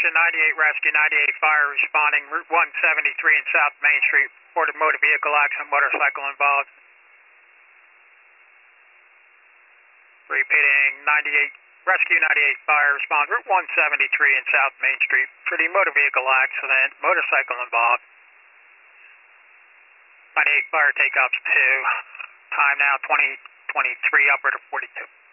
Station 98 Rescue 98 Fire responding Route 173 in South Main Street. Reported motor vehicle accident, motorcycle involved. Repeating 98 Rescue 98 Fire respond Route 173 in South Main Street for the motor vehicle accident, motorcycle involved. 98 Fire takeoffs 2. Time now 20:23, operator 42.